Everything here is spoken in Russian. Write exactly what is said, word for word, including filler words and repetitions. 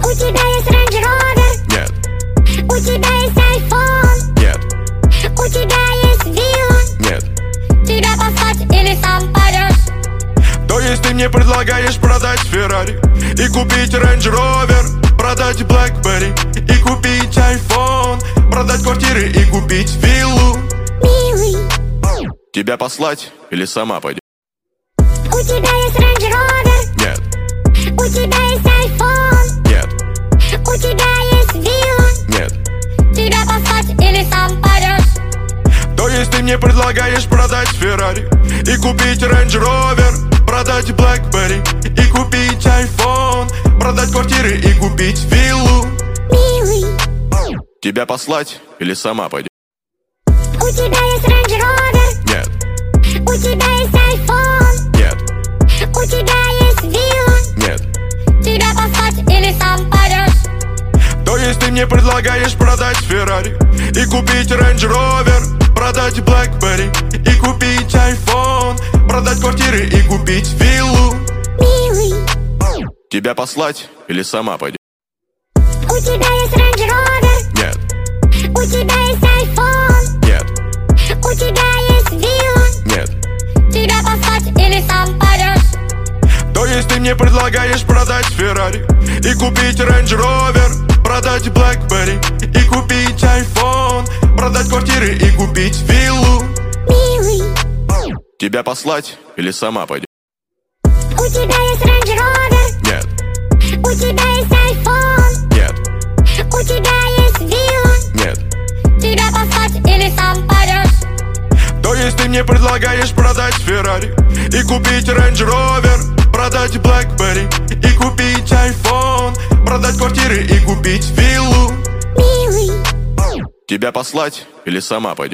У тебя есть Range Rover? Нет. У тебя есть iPhone? Нет. У тебя есть вилла? Нет. Тебя послать или сам пойдешь? То есть ты мне предлагаешь продать Феррари и купить Range Rover, продать Blackberry и купить iPhone, продать квартиры и купить виллу? Милый, Тебя послать или сама пойдешь? у тебя есть Range Rover? Нет. У тебя есть iPhone? Нет. У тебя есть вилла? Нет. Тебя послать или сам пойдешь? То есть ты мне предлагаешь продать Феррари и купить Range Rover, продать Blackberry и купить iPhone, продать квартиры и купить виллу? Милый, Тебя послать или сама пойдешь? у тебя есть Range Rover? Нет. У тебя есть iPhone? Нет. У тебя есть вилла? Нет. Тебя послать или сам пойдешь? То есть ты мне предлагаешь продать Феррари и купить Range Rover, продать Blackberry и купить iPhone, продать квартиры и купить виллу? Милый, Тебя послать или сама пойдешь? у тебя есть Range Rover? Нет. У тебя есть iPhone? Нет. У тебя есть вилла? Нет. Тебя послать или сам пойдешь? То есть ты мне предлагаешь продать Феррари и купить Range Rover, продать Blackberry и купить iPhone, продать квартиры и купить виллу? Милый, Тебя послать или сама пойдешь? у тебя есть Range Rover? Нет. У тебя есть iPhone? Нет. У тебя есть вилла? Нет. Тебя послать или сам пойдешь? То есть ты мне предлагаешь продать Феррари и купить Range Rover, продать Blackberry и купить iPhone, продать квартиры и купить виллу? Милый, Тебя послать или сама пойдешь?